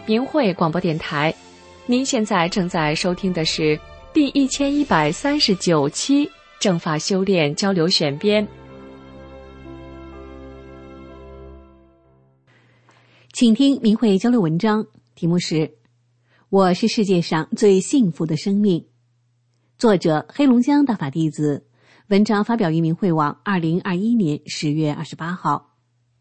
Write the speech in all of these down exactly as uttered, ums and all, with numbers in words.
明慧广播电台。您现在正在收听的是第一千一百三十九期正法修炼交流选编。 请听明慧交流文章，题目是我是世界上最幸福的生命，作者黑龙江大法弟子，文章发表于明慧网二零二一年十月二十八号。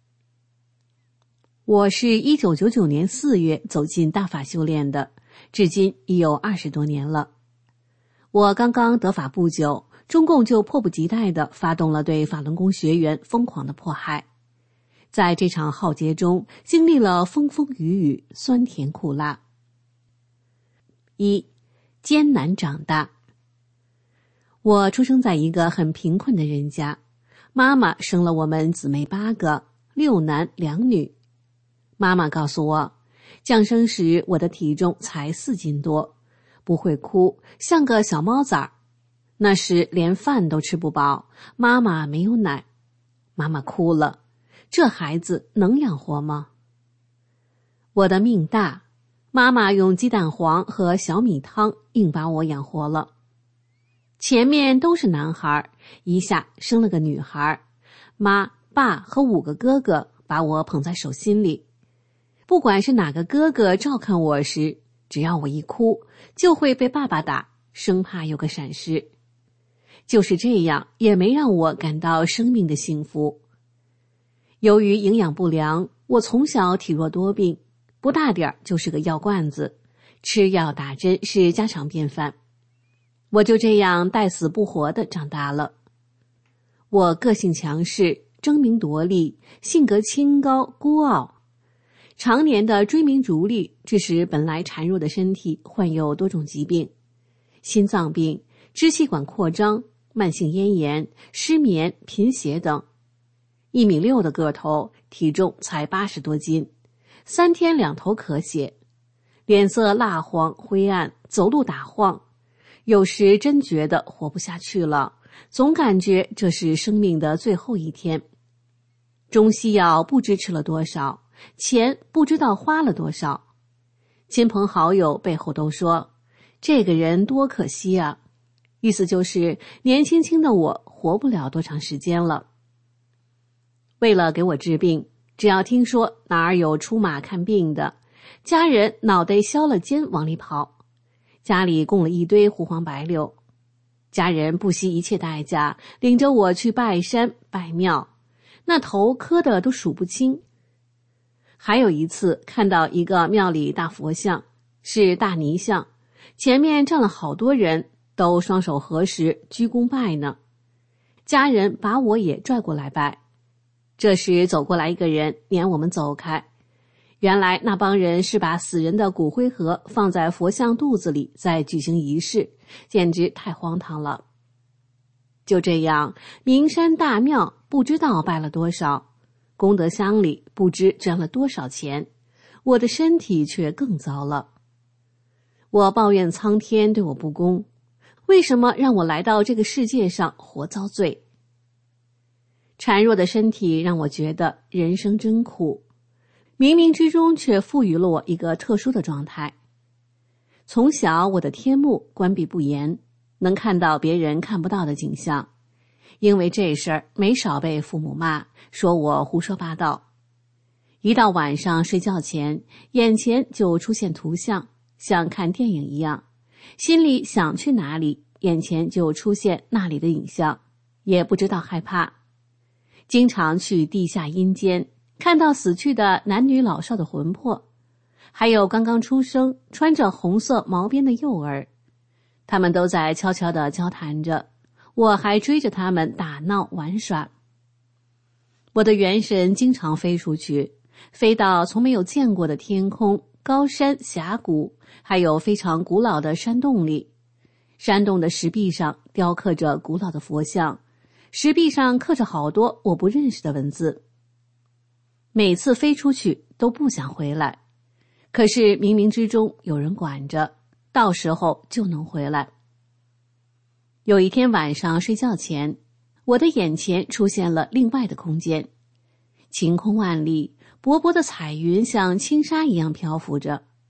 我是一九九九年四月走进大法修炼的，至今已有二十多年了。我刚刚得法不久，中共就迫不及待地发动了对法轮功学员疯狂的迫害。在这场浩劫中，经历了风风雨雨，酸甜苦辣。一、艰难长大。我出生在一个很贫困的人家，妈妈生了我们姊妹八个，六男两女。妈妈告诉我，降生时我的体重才四斤多，不会哭，像个小猫崽儿。那时连饭都吃不饱，妈妈没有奶。妈妈哭了，这孩子能养活吗？我的命大，妈妈用鸡蛋黄和小米汤硬把我养活了。前面都是男孩，一下生了个女孩，妈、爸和五个哥哥把我捧在手心里。不管是哪个哥哥照看我时，只要我一哭，就会被爸爸打，生怕有个闪失。就是这样，也没让我感到生命的幸福。由于营养不良，我从小体弱多病，不大点儿就是个药罐子，吃药打针是家常便饭。我就这样带死不活地长大了。我个性强势，争名夺利，性格清高孤傲，常年的追名逐利，致使本来孱弱的身体患有多种疾病，心脏病、支气管扩张、慢性咽炎、失眠、贫血等。一米六的个头，体重才八十多斤，三天两头咳血，脸色蜡黄灰暗，走路打晃，有时真觉得活不下去了，总感觉这是生命的最后一天。中西药不知吃了多少，钱不知道花了多少，亲朋好友背后都说这个人多可惜啊，意思就是年轻轻的我活不了多长时间了。为了给我治病，只要听说哪儿有出马看病的，家人脑袋削了尖往里跑，家里供了一堆胡黄白柳，家人不惜一切代价领着我去拜山拜庙，那头磕的都数不清。还有一次看到一个庙里大佛像，是大泥像，前面站了好多人，都双手合十鞠躬拜呢。家人把我也拽过来拜。这时走过来一个人撵我们走开，原来那帮人是把死人的骨灰盒放在佛像肚子里再举行仪式，简直太荒唐了。就这样，名山大庙不知道拜了多少，功德箱里不知捐了多少钱，我的身体却更糟了。我抱怨苍天对我不公，为什么让我来到这个世界上活遭罪？孱弱的身体让我觉得人生真苦，冥冥之中却赋予了我一个特殊的状态。从小我的天目关闭不严，能看到别人看不到的景象，因为这事儿没少被父母骂，说我胡说八道。一到晚上睡觉前，眼前就出现图像，像看电影一样，心里想去哪里，眼前就出现那里的影像，也不知道害怕。经常去地下阴间，看到死去的男女老少的魂魄，还有刚刚出生穿着红色毛边的幼儿，他们都在悄悄地交谈着，我还追着他们打闹玩耍。我的元神经常飞出去，飞到从没有见过的天空、高山、峡谷，还有非常古老的山洞里。山洞的石壁上雕刻着古老的佛像，石壁上刻着好多我不认识的文字。每次飞出去都不想回来，可是冥冥之中有人管着，到时候就能回来。有一天晚上睡觉前，我的眼前出现了另外的空间，晴空万里，薄薄的彩云像轻纱一样漂浮着，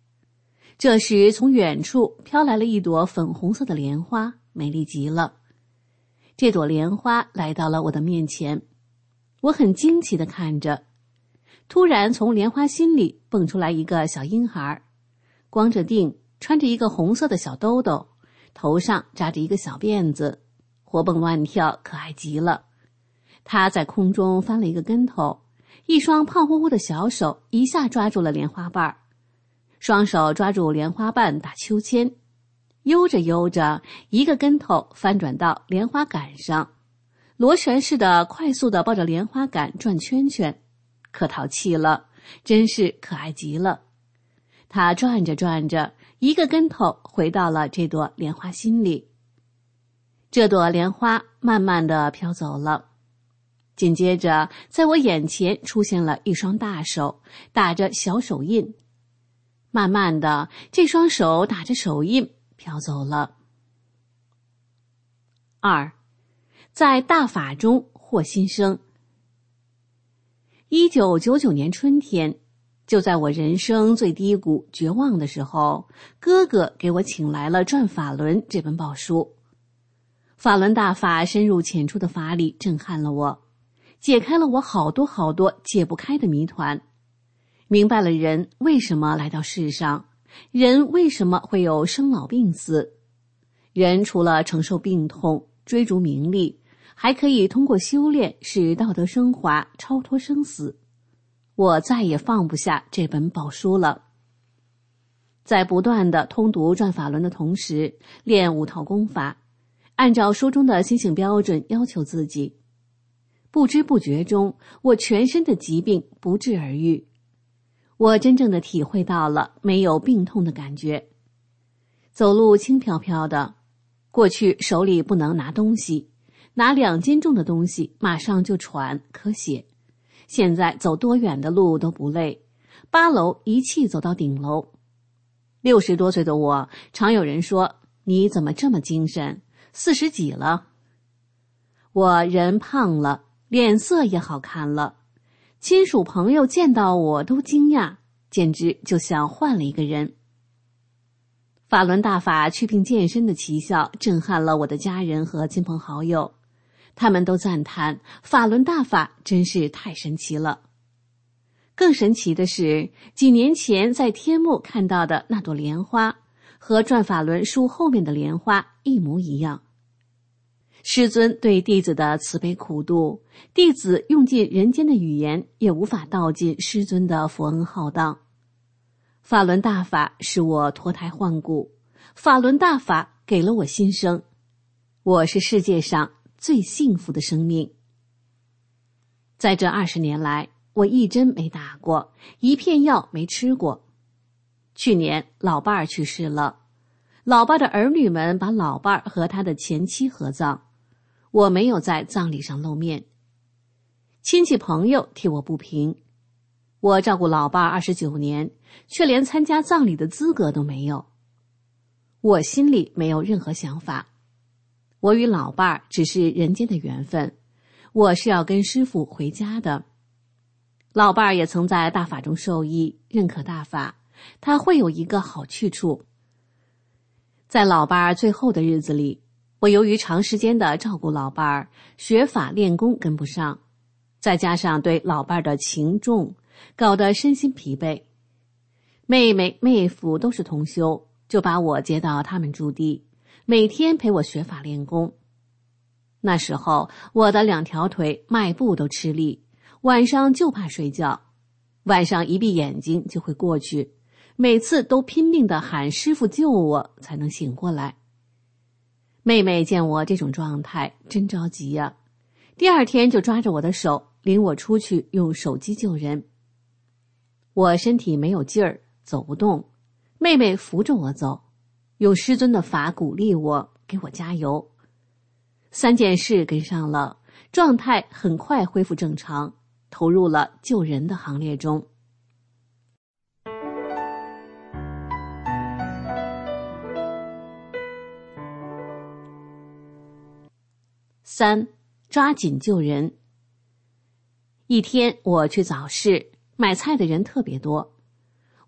这时从远处飘来了一朵粉红色的莲花，美丽极了。这朵莲花来到了我的面前，我很惊奇地看着。突然从莲花心里蹦出来一个小婴孩，光着腚，穿着一个红色的小兜兜，头上扎着一个小辫子，活蹦乱跳，可爱极了。他在空中翻了一个跟头，一双胖乎乎的小手一下抓住了莲花瓣，双手抓住莲花瓣打秋千，悠着悠着，一个跟头翻转到莲花杆上，螺旋似的快速地抱着莲花杆转圈圈，可淘气了，真是可爱极了。他转着转着，一个跟头回到了这朵莲花心里。这朵莲花慢慢地飘走了，紧接着在我眼前出现了一双大手，打着小手印。慢慢的，这双手打着手印飘走了。二，在大法中获新生。一九九九年春天，就在我人生最低谷绝望的时候，哥哥给我请来了《转法轮》这本宝书。法轮大法深入浅出的法理震撼了我，解开了我好多好多解不开的谜团，明白了人为什么来到世上，人为什么会有生老病死。人除了承受病痛、追逐名利，还可以通过修炼使道德升华，超脱生死。我再也放不下这本宝书了。在不断的通读《转法轮》的同时，练五套功法，按照书中的心性标准要求自己。不知不觉中，我全身的疾病不治而愈。我真正的体会到了没有病痛的感觉，走路轻飘飘的。过去手里不能拿东西，拿两斤重的东西马上就喘咳血，现在走多远的路都不累，八楼一气走到顶楼。六十多岁的我，常有人说，你怎么这么精神，四十几了。我人胖了，脸色也好看了，亲属朋友见到我都惊讶，简直就像换了一个人。法轮大法祛病健身的奇效震撼了我的家人和亲朋好友，他们都赞叹法轮大法真是太神奇了。更神奇的是，几年前在天目看到的那朵莲花和转法轮书后面的莲花一模一样。师尊对弟子的慈悲苦度，弟子用尽人间的语言也无法道尽师尊的佛恩浩荡。法轮大法使我脱胎换骨，法轮大法给了我新生，我是世界上最幸福的生命。在这二十年来，我一针没打过，一片药没吃过。去年老伴儿去世了，老伴儿的儿女们把老伴儿和他的前妻合葬，我没有在葬礼上露面。亲戚朋友替我不平，我照顾老伴儿二十九年，却连参加葬礼的资格都没有。我心里没有任何想法，我与老伴儿只是人间的缘分，我是要跟师父回家的。老伴儿也曾在大法中受益，认可大法，他会有一个好去处。在老伴儿最后的日子里，我由于长时间的照顾老伴儿，学法练功跟不上，再加上对老伴儿的情重，搞得身心疲惫。妹妹妹夫都是同修，就把我接到他们驻地，每天陪我学法练功。那时候我的两条腿迈步都吃力，晚上就怕睡觉，晚上一闭眼睛就会过去，每次都拼命地喊师父救我才能醒过来。妹妹见我这种状态真着急呀、啊，第二天就抓着我的手领我出去用手机救人。我身体没有劲儿，走不动，妹妹扶着我走，用师尊的法鼓励我，给我加油。三件事跟上了，状态很快恢复正常，投入了救人的行列中。三，抓紧救人。一天我去早市，买菜的人特别多。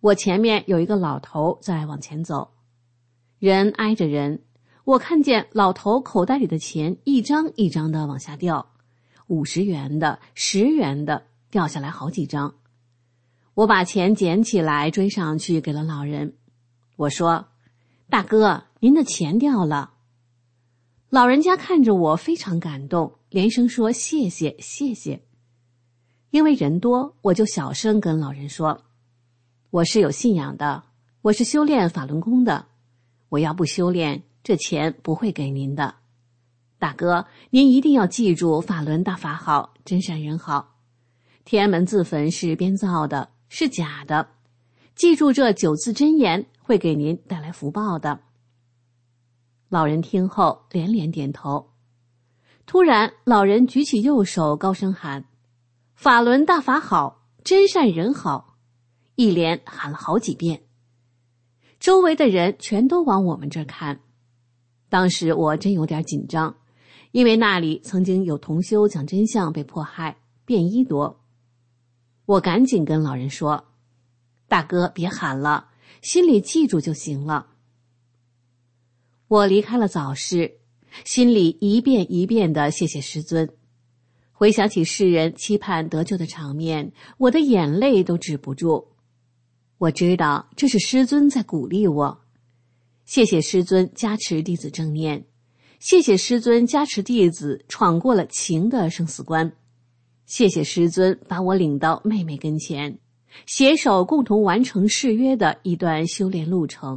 我前面有一个老头在往前走，人挨着人，我看见老头口袋里的钱一张一张的往下掉，五十元的、十元的，掉下来好几张。我把钱捡起来追上去给了老人，我说：大哥，您的钱掉了。老人家看着我非常感动，连声说谢谢谢谢。因为人多，我就小声跟老人说：我是有信仰的，我是修炼法轮功的，我要不修炼，这钱不会给您的。大哥，您一定要记住法轮大法好，真善人好。天安门自焚是编造的，是假的，记住这九字真言，会给您带来福报的。老人听后连连点头。突然，老人举起右手，高声喊：法轮大法好，真善人好，一连喊了好几遍。周围的人全都往我们这儿看。当时我真有点紧张，因为那里曾经有同修讲真相被迫害，便衣多。我赶紧跟老人说：大哥，别喊了，心里记住就行了。我离开了早市，心里一遍一遍地谢谢师尊。回想起世人期盼得救的场面，我的眼泪都止不住。我知道这是师尊在鼓励我。谢谢师尊加持弟子正念，谢谢师尊加持弟子闯过了情的生死关，谢谢师尊把我领到妹妹跟前，携手共同完成誓约的一段修炼路程。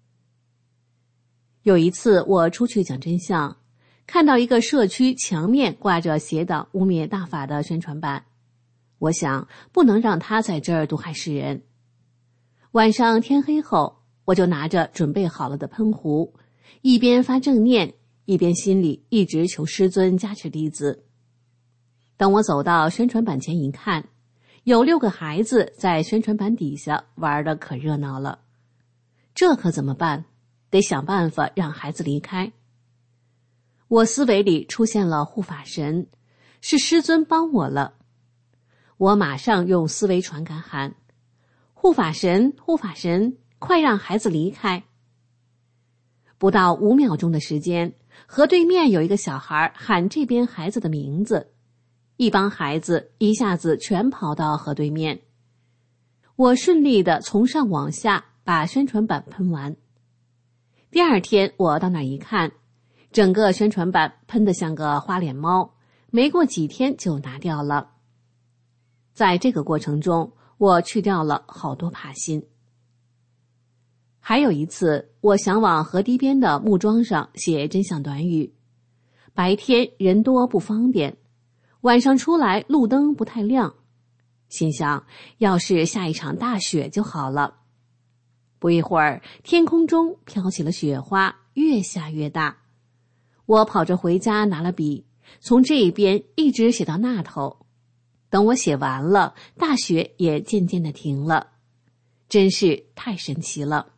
有一次我出去讲真相，看到一个社区墙面挂着邪党污蔑大法的宣传板，我想不能让他在这儿毒害世人。晚上天黑后，我就拿着准备好了的喷壶，一边发正念，一边心里一直求师尊加持弟子。等我走到宣传板前一看，有六个孩子在宣传板底下玩得可热闹了。这可怎么办？得想办法让孩子离开。我思维里出现了护法神，是师尊帮我了。我马上用思维传感喊：护法神，护法神，快让孩子离开。不到五秒钟的时间，河对面有一个小孩喊这边孩子的名字，一帮孩子一下子全跑到河对面。我顺利地从上往下把宣传板喷完。第二天我到那儿一看，整个宣传板喷得像个花脸猫，没过几天就拿掉了。在这个过程中，我去掉了好多怕心。还有一次，我想往河堤边的木桩上写真相短语，白天人多不方便，晚上出来路灯不太亮，心想要是下一场大雪就好了。不一会儿，天空中飘起了雪花，越下越大。我跑着回家拿了笔，从这一边一直写到那头。等我写完了，大雪也渐渐地停了，真是太神奇了。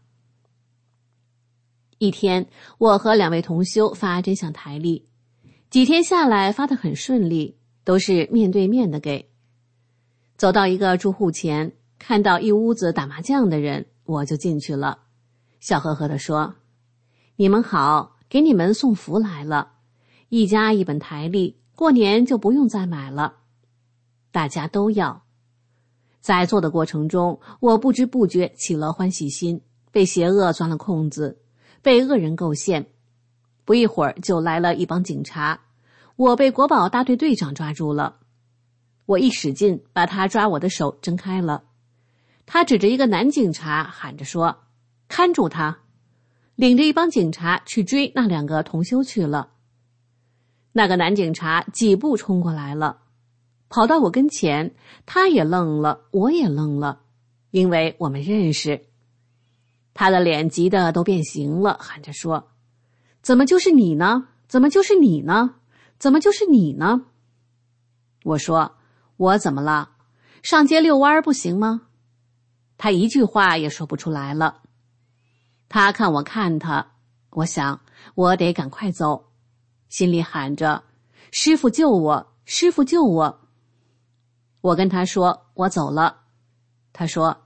一天，我和两位同修发真相台历，几天下来发得很顺利，都是面对面的给。走到一个住户前，看到一屋子打麻将的人，我就进去了，笑呵呵地说：你们好，给你们送福来了，一家一本台历，过年就不用再买了，大家都要。在做的过程中，我不知不觉起了欢喜心，被邪恶钻了空子，被恶人构陷。不一会儿就来了一帮警察，我被国保大队队长抓住了。我一使劲把他抓我的手挣开了，他指着一个男警察喊着说：看住他，领着一帮警察去追那两个同修去了。那个男警察几步冲过来了，跑到我跟前，他也愣了，我也愣了，因为我们认识。他的脸急得都变形了，喊着说：怎么就是你呢？怎么就是你呢？怎么就是你呢？我说：我怎么了？上街遛弯不行吗？他一句话也说不出来了。他看我看他，我想我得赶快走，心里喊着：师父救我，师父救我。我跟他说我走了，他说：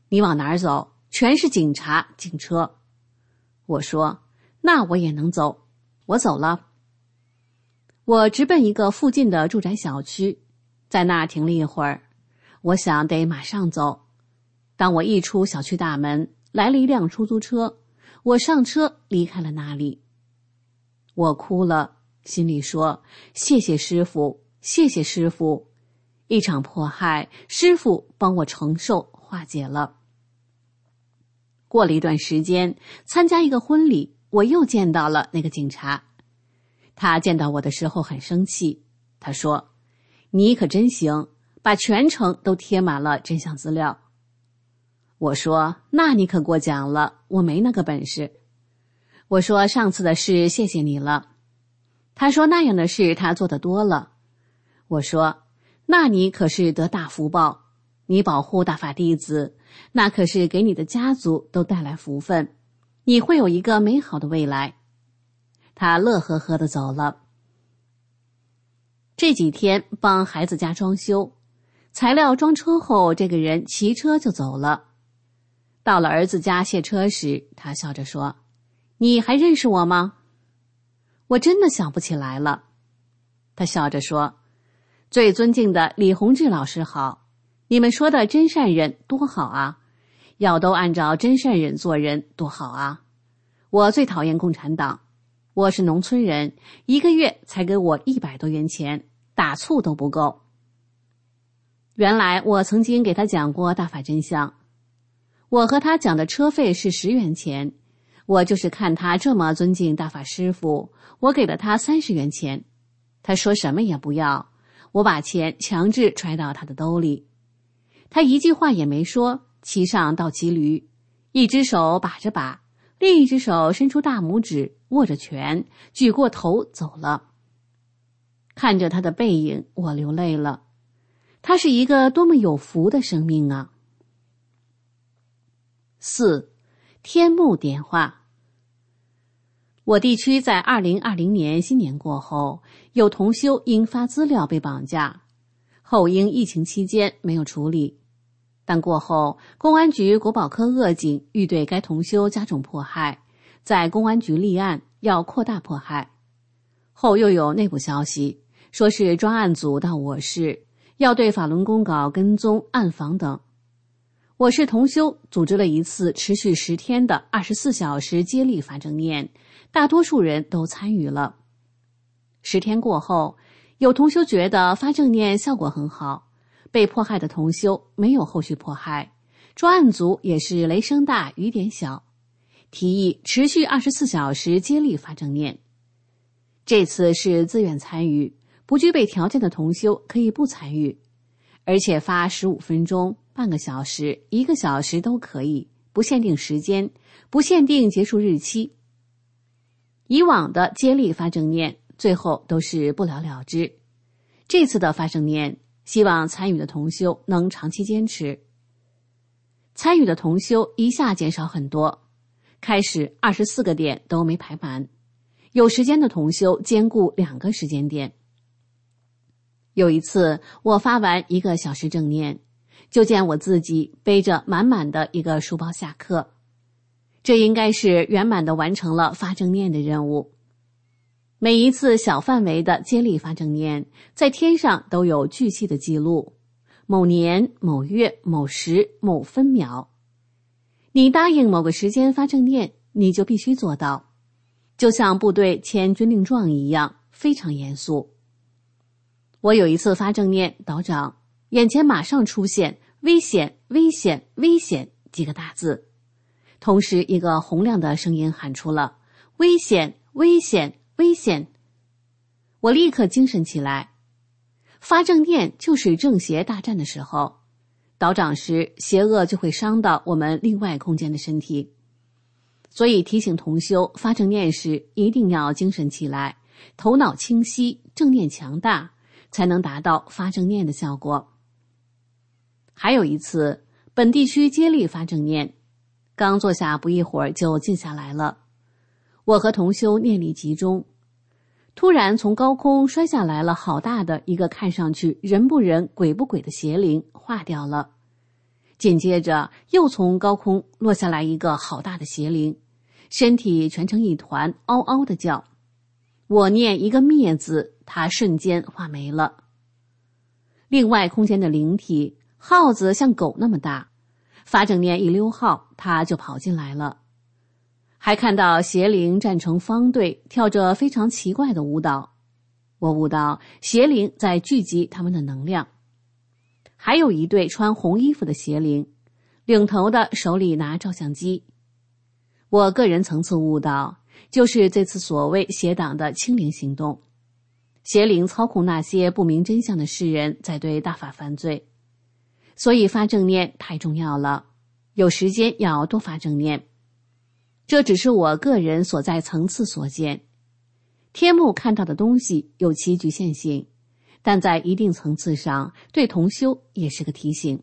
你往哪儿走？全是警察，警车。我说，那我也能走。我走了。我直奔一个附近的住宅小区，在那儿停了一会儿。我想得马上走。当我一出小区大门，来了一辆出租车，我上车离开了那里。我哭了，心里说，谢谢师父，谢谢师父。一场迫害，师父帮我承受化解了。过了一段时间，参加一个婚礼，我又见到了那个警察。他见到我的时候很生气，他说，你可真行，把全城都贴满了真相资料。我说，那你可过奖了，我没那个本事。我说，上次的事谢谢你了。他说，那样的事他做得多了。我说，那你可是得大福报，你保护大法弟子，那可是给你的家族都带来福分，你会有一个美好的未来。他乐呵呵地走了。这几天帮孩子家装修，材料装车后，这个人骑车就走了。到了儿子家卸车时，他笑着说，你还认识我吗？我真的想不起来了。他笑着说，最尊敬的李洪志老师好，你们说的真善忍多好啊，要都按照真善忍做人多好啊。我最讨厌共产党，我是农村人，一个月才给我一百多元钱，打醋都不够。原来我曾经给他讲过大法真相，我和他讲的车费是十元钱，我就是看他这么尊敬大法师父，我给了他三十元钱，他说什么也不要，我把钱强制揣到他的兜里。他一句话也没说，骑上倒骑驴，一只手把着把，另一只手伸出大拇指，握着拳，举过头走了。看着他的背影，我流泪了。他是一个多么有福的生命啊！四，天幕点化。我地区在二零二零年新年过后，有同修因发资料被绑架，后因疫情期间没有处理，但过后公安局国保科恶警欲对该同修加重迫害，在公安局立案要扩大迫害。后又有内部消息，说是专案组到我市，要对法轮公告跟踪暗访等。我市同修组织了一次持续十天的二十四小时接力发正念，大多数人都参与了。十天过后，有同修觉得发正念效果很好，被迫害的同修没有后续迫害，专案组也是雷声大雨点小，提议持续二十四小时接力发正念。这次是自愿参与，不具备条件的同修可以不参与，而且发十五分钟、半个小时、一个小时都可以，不限定时间，不限定结束日期。以往的接力发正念最后都是不了了之，这次的发正念希望参与的同修能长期坚持。参与的同修一下减少很多，开始二十四个点都没排满，有时间的同修兼顾两个时间点。有一次我发完一个小时正念，就见我自己背着满满的一个书包下课，这应该是圆满地完成了发正念的任务。每一次小范围的接力发正念，在天上都有巨细的记录，某年某月某时某分秒。你答应某个时间发正念，你就必须做到，就像部队签军令状一样，非常严肃。我有一次发正念，导长眼前马上出现危险危险危险几个大字，同时一个洪亮的声音喊出了危险危险危险。我立刻精神起来，发正念就是正邪大战的时候，导长时邪恶就会伤到我们另外空间的身体，所以提醒同修发正念时一定要精神起来，头脑清晰，正念强大，才能达到发正念的效果。还有一次本地区接力发正念，刚坐下不一会儿就静下来了，我和同修念力集中，突然从高空摔下来了好大的一个看上去人不人鬼不鬼的邪灵，化掉了。 紧接着又从高空落下来一个好大的邪灵，身体蜷成一团，嗷嗷地叫。我念一个灭字，它瞬间化没了。另外空间的灵体耗子像狗那么大，法正念一溜号，它就跑进来了。还看到邪灵站成方队，跳着非常奇怪的舞蹈。我悟到邪灵在聚集他们的能量。还有一对穿红衣服的邪灵，领头的手里拿照相机。我个人层次悟到，就是这次所谓邪党的清零行动。邪灵操控那些不明真相的世人在对大法犯罪。所以发正念太重要了，有时间要多发正念。这只是我个人所在层次所见，天目看到的东西有其局限性，但在一定层次上对同修也是个提醒。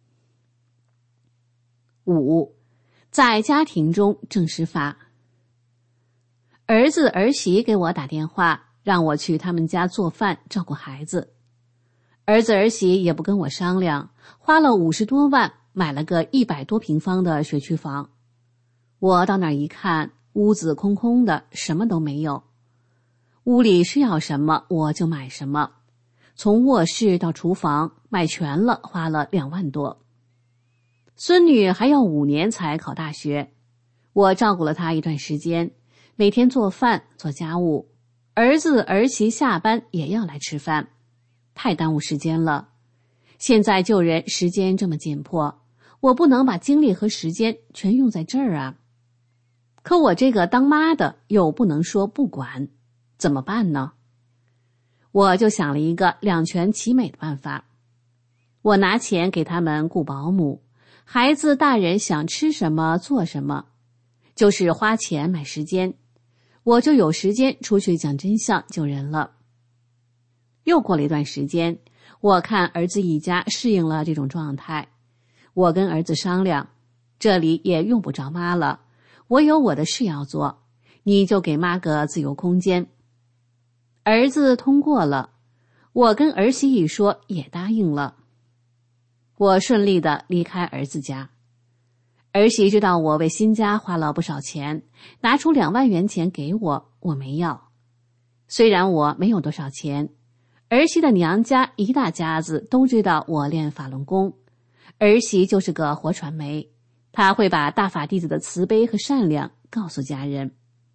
五，在家庭中正实法。儿子儿媳给我打电话，让我去他们家做饭照顾孩子。儿子儿媳也不跟我商量，花了五十多万买了个一百多平方的学区房。我到那儿一看，屋子空空的，什么都没有。屋里需要什么我就买什么，从卧室到厨房买全了，花了两万多。孙女还要五年才考大学，我照顾了她一段时间，每天做饭做家务，儿子儿媳下班也要来吃饭，太耽误时间了。现在救人时间这么紧迫，我不能把精力和时间全用在这儿啊。可我这个当妈的又不能说不管，怎么办呢？我就想了一个两全其美的办法。我拿钱给他们雇保姆，孩子大人想吃什么做什么，就是花钱买时间，我就有时间出去讲真相救人了。又过了一段时间，我看儿子一家适应了这种状态，我跟儿子商量，这里也用不着妈了，我有我的事要做，你就给妈个自由空间。儿子通过了，我跟儿媳一说也答应了。我顺利地离开儿子家。儿媳知道我为新家花了不少钱，拿出两万元钱给我，我没要。虽然我没有多少钱，儿媳的娘家一大家子都知道我练法轮功，儿媳就是个活传媒，她会把大法弟子的慈悲和善良告诉家人。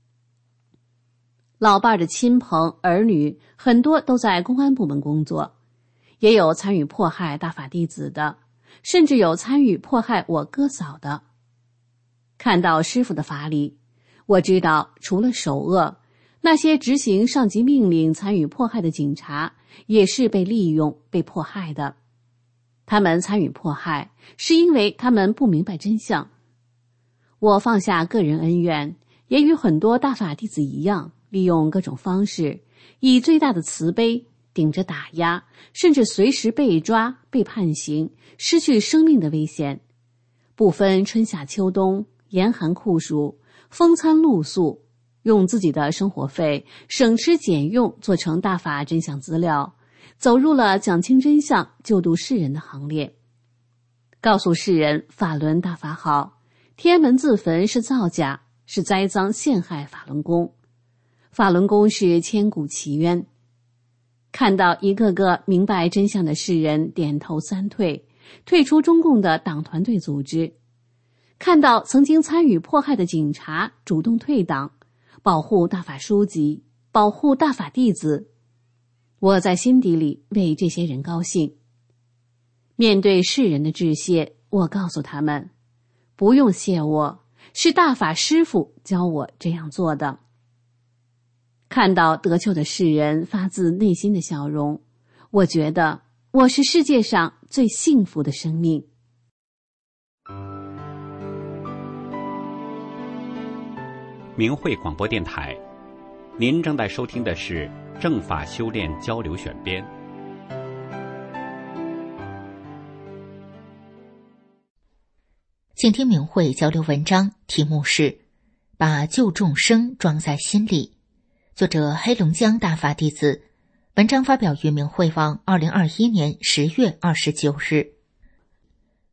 老伴儿的亲朋儿女很多都在公安部门工作，也有参与迫害大法弟子的，甚至有参与迫害我哥嫂的。看到师父的法理，我知道除了首恶，那些执行上级命令参与迫害的警察也是被利用被迫害的。他们参与迫害是因为他们不明白真相。我放下个人恩怨，也与很多大法弟子一样，利用各种方式，以最大的慈悲顶着打压，甚至随时被抓被判刑失去生命的危险，不分春夏秋冬严寒酷暑风餐露宿，用自己的生活费省吃俭用做成大法真相资料，走入了讲清真相救度世人的行列，告诉世人法轮大法好，天安门自焚是造假，是栽赃陷害法轮功，法轮功是千古奇冤。看到一个个明白真相的世人点头三退，退出中共的党团队组织，看到曾经参与迫害的警察主动退党，保护大法书籍，保护大法弟子，我在心底里为这些人高兴。面对世人的致谢，我告诉他们，不用谢我，是大法师父教我这样做的。看到得救的世人发自内心的笑容，我觉得我是世界上最幸福的生命。 明慧广播电台，您正在收听的是正法修炼交流选编。 请听明慧交流文章，题目是把救众生装在心里，作者黑龙江大法弟子，文章发表于明慧网二零二一年十月二十九日。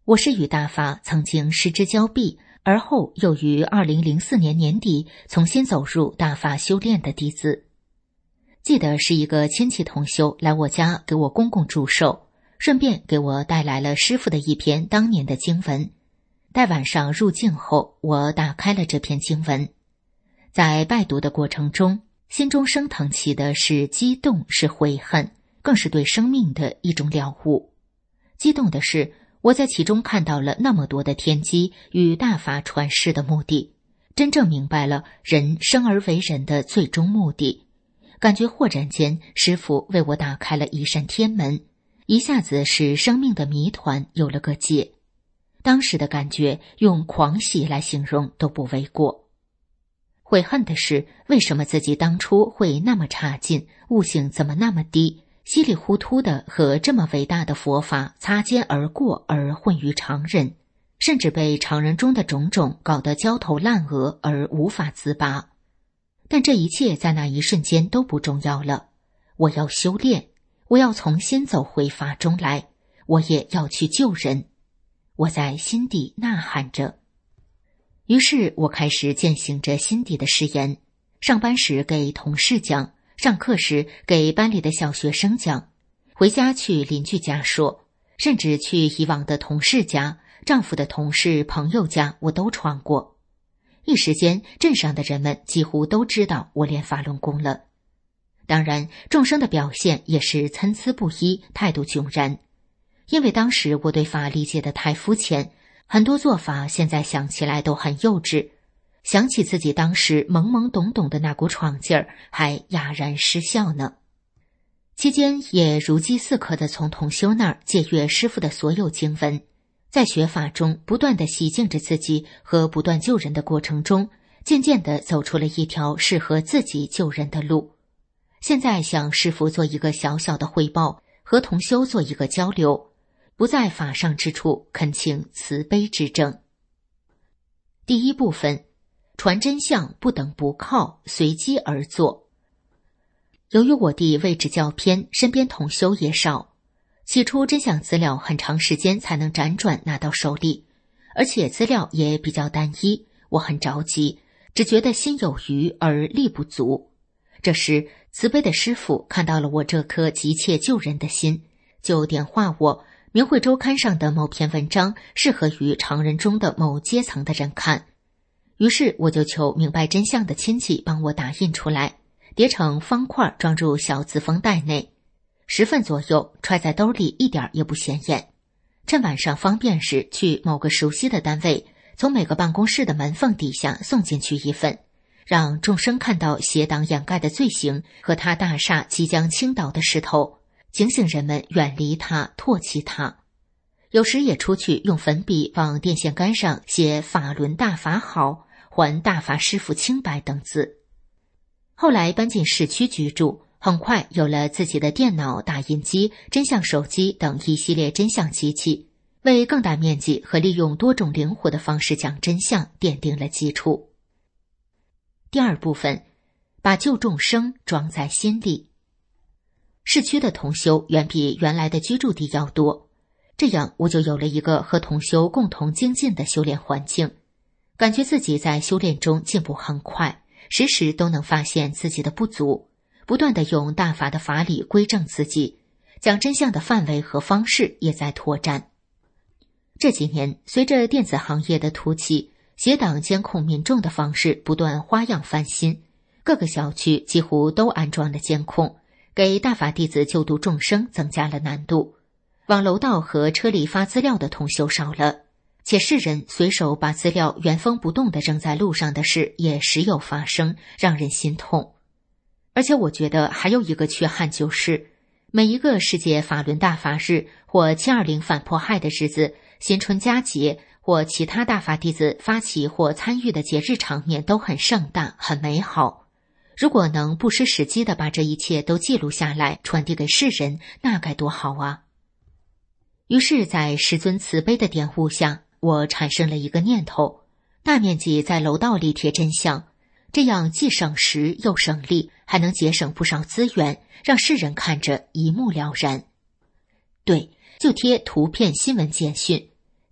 我是与大法曾经失之交臂，而后又于二零零四年年底重新走入大法修炼的弟子。记得是一个亲戚同修来我家给我公公祝寿，顺便给我带来了师父的一篇当年的经文。待晚上入境后，我打开了这篇经文，在拜读的过程中，心中升腾起的是激动，是悔恨，更是对生命的一种了悟。激动的是，我在其中看到了那么多的天机与大法传世的目的，真正明白了人生而为人的最终目的。感觉豁然间，师父为我打开了一扇天门，一下子使生命的谜团有了个解。当时的感觉用狂喜来形容都不为过。悔恨的是，为什么自己当初会那么差劲，悟性怎么那么低，稀里糊涂的和这么伟大的佛法擦肩而过，而混于常人，甚至被常人中的种种搞得焦头烂额而无法自拔。但这一切在那一瞬间都不重要了。我要修炼，我要重新走回法中来，我也要去救人。我在心底呐喊着。于是我开始践行着心底的誓言，上班时给同事讲，上课时给班里的小学生讲，回家去邻居家说，甚至去以往的同事家、丈夫的同事、朋友家，我都闯过。一时间，镇上的人们几乎都知道我练法轮功了。当然，众生的表现也是参差不一，态度迥然。因为当时我对法理解的太肤浅，很多做法现在想起来都很幼稚，想起自己当时懵懵懂懂的那股闯劲儿，还哑然失笑呢。期间也如饥似渴地从同修那儿借阅师父的所有经文，在学法中不断地洗净着自己和不断救人的过程中，渐渐地走出了一条适合自己救人的路。现在向师父做一个小小的汇报，和同修做一个交流，不在法上之处恳请慈悲之正。第一部分，传真相不等不靠，随机而做。由于我弟位置较偏，身边同修也少，起初真相资料很长时间才能辗转拿到手里，而且资料也比较单一，我很着急，只觉得心有余而力不足。这时慈悲的师父看到了我这颗急切救人的心，就点化我，明慧周刊上的某篇文章适合于常人中的某阶层的人看。于是我就求明白真相的亲戚帮我打印出来，叠成方块装入小自封袋内，十份左右，揣在兜里一点也不显眼。趁晚上方便时去某个熟悉的单位，从每个办公室的门缝底下送进去一份，让众生看到邪党掩盖的罪行和他大厦即将倾倒的势头，警醒人们远离它，唾弃它。有时也出去用粉笔往电线杆上写法轮大法好，还大法师父清白等字。后来搬进市区居住，很快有了自己的电脑、打印机、真相手机等一系列真相机器，为更大面积和利用多种灵活的方式讲真相奠定了基础。第二部分，把救众生装在心里。市区的同修远比原来的居住地要多，这样我就有了一个和同修共同精进的修炼环境，感觉自己在修炼中进步很快，时时都能发现自己的不足，不断地用大法的法理归正自己，讲真相的范围和方式也在拓展。这几年随着电子行业的突起，邪党监控民众的方式不断花样翻新，各个小区几乎都安装了监控，给大法弟子救度众生增加了难度。往楼道和车里发资料的同修少了，且世人随手把资料原封不动地扔在路上的事也时有发生，让人心痛。而且我觉得还有一个缺憾，就是每一个世界法轮大法日或七二零反迫害的日子、新春佳节或其他大法弟子发起或参与的节日场面都很盛大，很美好。如果能不失时机地把这一切都记录下来，传递给世人，那该多好啊！于是在师尊慈悲的点悟下，我产生了一个念头，大面积在楼道里贴真相，这样既省时又省力，还能节省不少资源，让世人看着一目了然。对，就贴图片新闻简讯，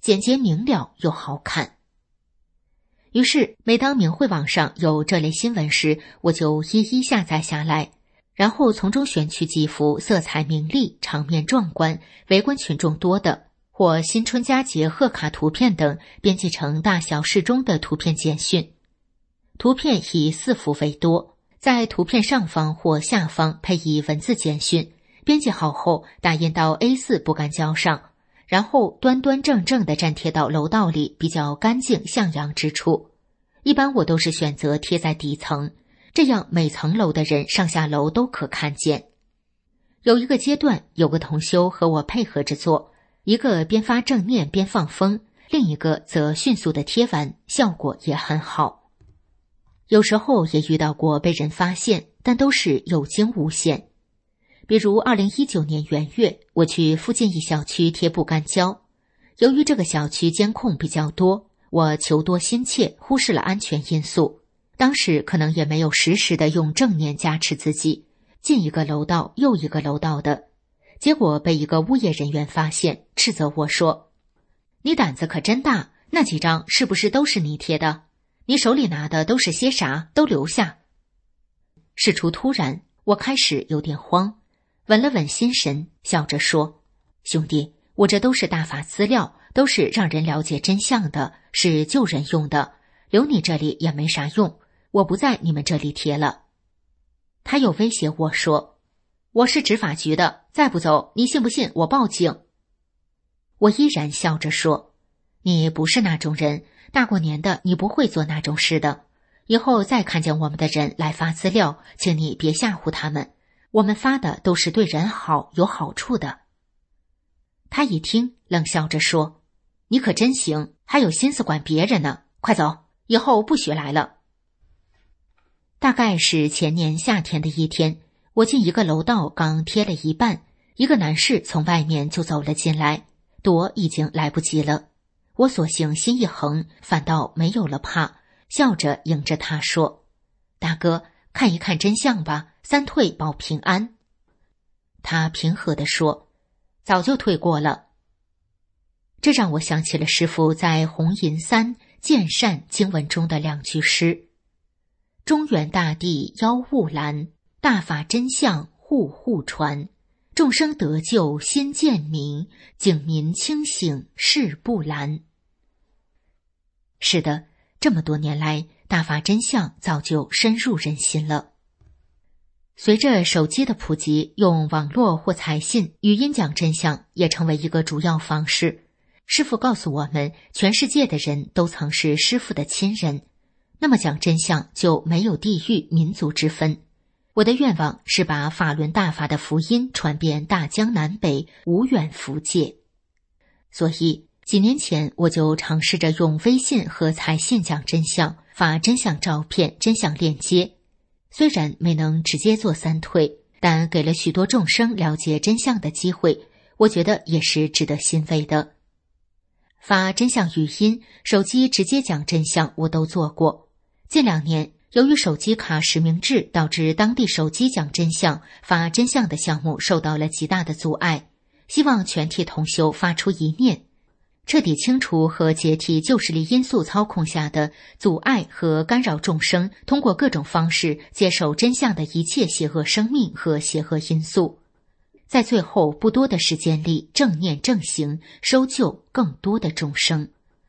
简洁明了又好看。于是每当明慧网上有这类新闻时，我就一一下载下来，然后从中选取几幅色彩明丽、场面壮观、围观群众多的或新春佳节贺卡图片等，编辑成大小适中的图片简讯。图片以四幅为多，在图片上方或下方配以文字简讯，编辑好后打印到 A 四 不干胶上，然后端端正正地粘贴到楼道里比较干净向阳之处。一般我都是选择贴在底层，这样每层楼的人上下楼都可看见。有一个阶段，有个同修和我配合着做，一个边发正念边放风，另一个则迅速地贴完，效果也很好。有时候也遇到过被人发现，但都是有惊无险。比如二零一九年元月，我去附近一小区贴不干胶，由于这个小区监控比较多，我求多心切，忽视了安全因素。当时可能也没有实时的用正念加持自己，进一个楼道又一个楼道的，结果被一个物业人员发现，斥责我说：“你胆子可真大，那几张是不是都是你贴的？你手里拿的都是些啥？都留下。”事出突然，我开始有点慌，稳了稳心神，笑着说：“兄弟，我这都是大法资料，都是让人了解真相的，是救人用的，留你这里也没啥用，我不在你们这里贴了。”他又威胁我说：“我是执法局的，再不走，你信不信我报警？”我依然笑着说：“你不是那种人，大过年的你不会做那种事的，以后再看见我们的人来发资料，请你别吓唬他们，我们发的都是对人好有好处的。”他一听冷笑着说：“你可真行，还有心思管别人呢，快走，以后不许来了。”大概是前年夏天的一天，我进一个楼道刚贴了一半，一个男士从外面就走了进来，躲已经来不及了。我索性心一横，反倒没有了怕，笑着迎着他说：“大哥，看一看真相吧，三退保平安。”他平和地说：“早就退过了。”这让我想起了师父在红银三见善经文中的两句诗：“中原大地妖雾拦，大法真相户户传。众生得救心渐明，警民清醒事不拦。”是的，这么多年来，大法真相早就深入人心了。随着手机的普及，用网络或彩信、语音讲真相也成为一个主要方式。师父告诉我们，全世界的人都曾是师父的亲人，那么讲真相就没有地域、民族之分。我的愿望是把法轮大法的福音传遍大江南北，无远弗届。所以几年前我就尝试着用微信和彩信讲真相，发真相照片、真相链接。虽然没能直接做三退，但给了许多众生了解真相的机会，我觉得也是值得欣慰的。发真相语音、手机直接讲真相我都做过。近两年由于手机卡实名制，导致当地手机讲真相、发真相的项目受到了极大的阻碍。希望全体同修发出一念，彻底清除和解体旧势力因素操控下的阻碍和干扰众生通过各种方式接受真相的一切邪恶生命和邪恶因素。在最后不多的时间里，正念正行，收救更多的众生。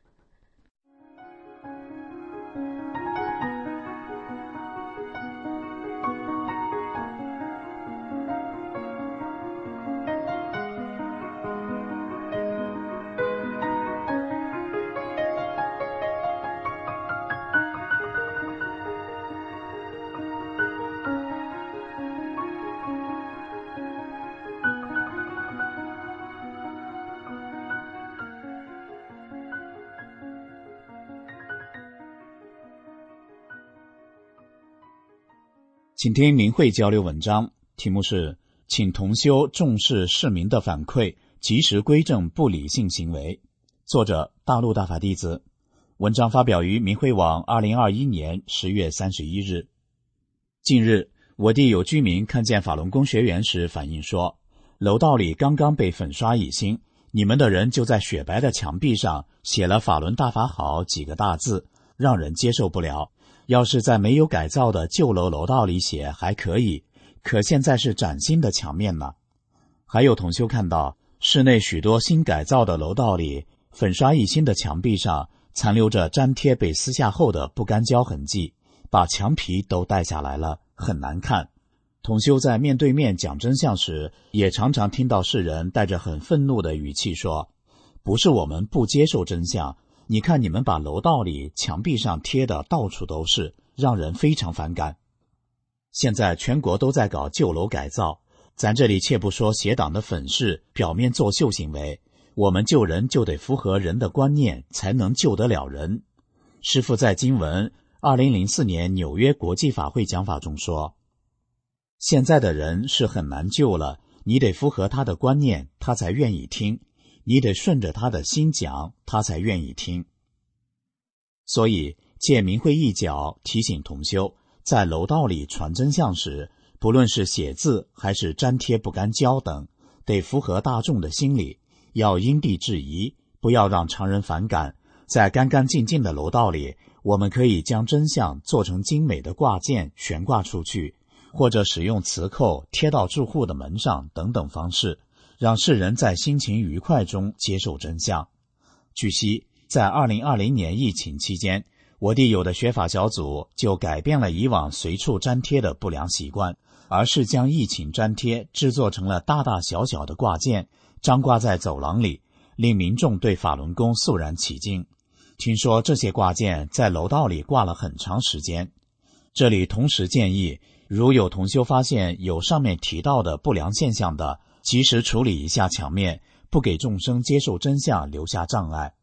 请听明慧交流文章，题目是请同修重视市民的反馈，及时规正不理性行为，作者大陆大法弟子。文章发表于明慧网二零二一年十月三十一日。近日，我地有居民看见法轮功学员时反映说，楼道里刚刚被粉刷一新， 你们的人就在雪白的墙壁上写了法轮大法好几个大字，让人接受不了。要是在没有改造的旧楼楼道里写还可以，可现在是崭新的墙面呢。还有同修看到室内许多新改造的楼道里，粉刷一新的墙壁上残留着粘贴被撕下后的不干胶痕迹，把墙皮都带下来了，很难看。同修在面对面讲真相时，也常常听到世人带着很愤怒的语气说，不是我们不接受真相，你看你们把楼道里墙壁上贴的到处都是，让人非常反感。现在全国都在搞旧楼改造，咱这里切不说邪党的粉饰表面作秀行为，我们救人就得符合人的观念，才能救得了人。师父在经文二零零四年纽约国际法会讲法中说，现在的人是很难救了，你得符合他的观念，他才愿意听，你得顺着他的心讲，他才愿意听。所以借明慧一角提醒同修，在楼道里传真相时，不论是写字还是粘贴不干胶等，得符合大众的心理，要因地制宜，不要让常人反感。在干干净净的楼道里，我们可以将真相做成精美的挂件悬挂出去，或者使用磁扣贴到住户的门上等等方式，让世人在心情愉快中接受真相。据悉，在二零二零年疫情期间，我地有的学法小组就改变了以往随处粘贴的不良习惯，而是将疫情粘贴制作成了大大小小的挂件，张挂在走廊里，令民众对法轮功肃然起敬。听说这些挂件在楼道里挂了很长时间。这里同时建议，如有同修发现有上面提到的不良现象的，及时处理一下墙面，不给众生接受真相留下障碍。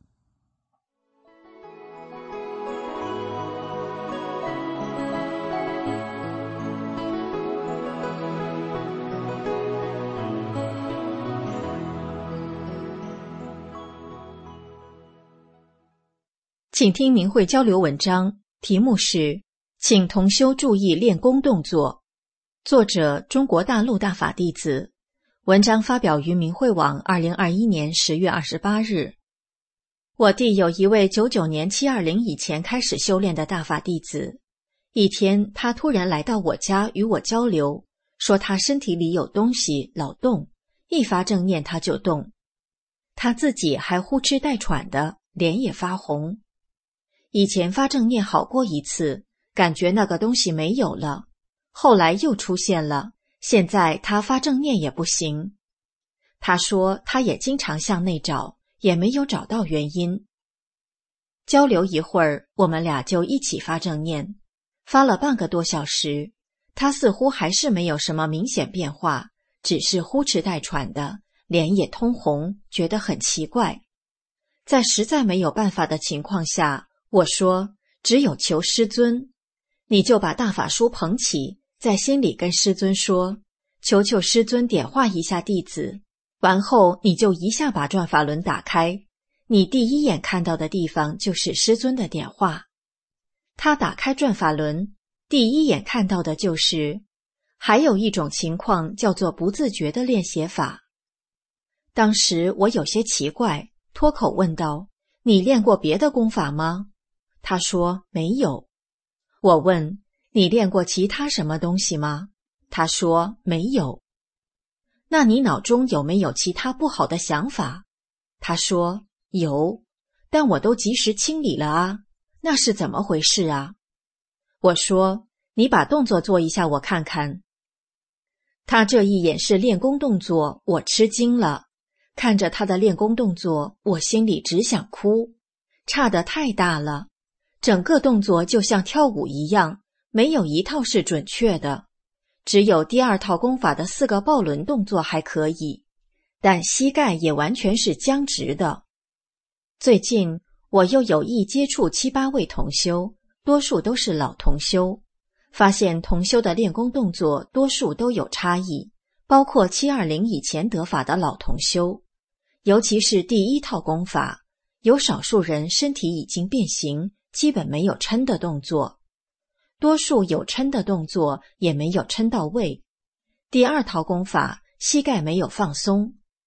请听明慧交流文章，题目是请同修注意练功动作，作者中国大陆大法弟子，文章发表于明慧网二零二一年十月二十八日。我弟有一位九九年七二零以前开始修炼的大法弟子，一天他突然来到我家与我交流，说他身体里有东西老动，一发正念他就动，他自己还呼哧带喘的，脸也发红。以前发正念好过一次，感觉那个东西没有了，后来又出现了，现在他发正念也不行。他说他也经常向内找，也没有找到原因。交流一会儿，我们俩就一起发正念，发了半个多小时，他似乎还是没有什么明显变化，只是呼哧带喘的，脸也通红，觉得很奇怪。在实在没有办法的情况下，我说只有求师尊，你就把大法书捧起，在心里跟师尊说，求求师尊点化一下弟子，完后你就一下把转法轮打开，你第一眼看到的地方就是师尊的点化。他打开转法轮，第一眼看到的就是还有一种情况叫做不自觉的练写法。当时我有些奇怪，脱口问道，你练过别的功法吗？他说没有。我问，你练过其他什么东西吗？他说没有。那你脑中有没有其他不好的想法？他说有，但我都及时清理了啊，那是怎么回事啊？我说你把动作做一下我看看。他这一演示练功动作，我吃惊了，看着他的练功动作，我心里只想哭，差得太大了。整个动作就像跳舞一样，没有一套是准确的，只有第二套功法的四个抱轮动作还可以，但膝盖也完全是僵直的。最近我又有意接触七八位同修，多数都是老同修，发现同修的练功动作多数都有差异，包括七二零以前得法的老同修，尤其是第一套功法，有少数人身体已经变形，基本没有撑的动作，多数有撑的动作也没有撑到位。第二套功法膝盖没有放松。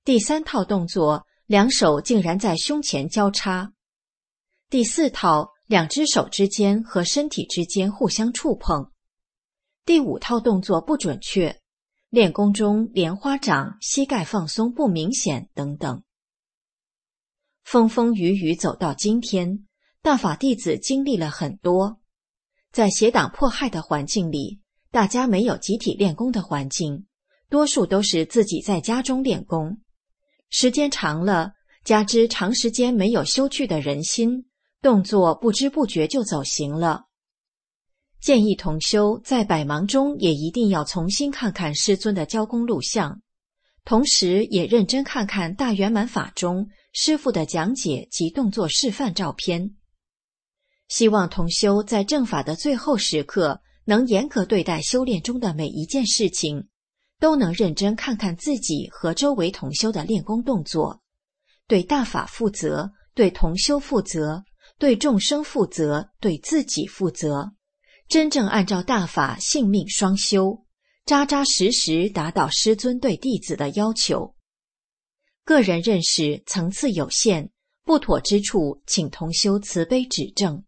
第三套动作，两手竟然在胸前交叉。第四套，两只手之间和身体之间互相触碰。第五套动作不准确，练功中莲花掌、膝盖放松不明显等等。风风雨雨走到今天，大法弟子经历了很多。在邪党迫害的环境里，大家没有集体练功的环境，多数都是自己在家中练功。时间长了，加之长时间没有修去的人心，动作不知不觉就走形了。建议同修在百忙中也一定要重新看看师尊的教功录像，同时也认真看看大圆满法中师父的讲解及动作示范照片。希望同修在正法的最后时刻能严格对待修炼中的每一件事情，都能认真看看自己和周围同修的练功动作，对大法负责，对同修负责，对众生负责，对自己负责，真正按照大法性命双修，扎扎实实达到师尊对弟子的要求。个人认识层次有限，不妥之处请同修慈悲指正。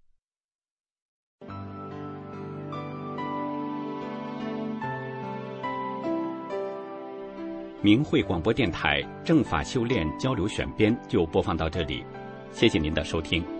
明慧广播电台正法修炼交流选编就播放到这里，谢谢您的收听。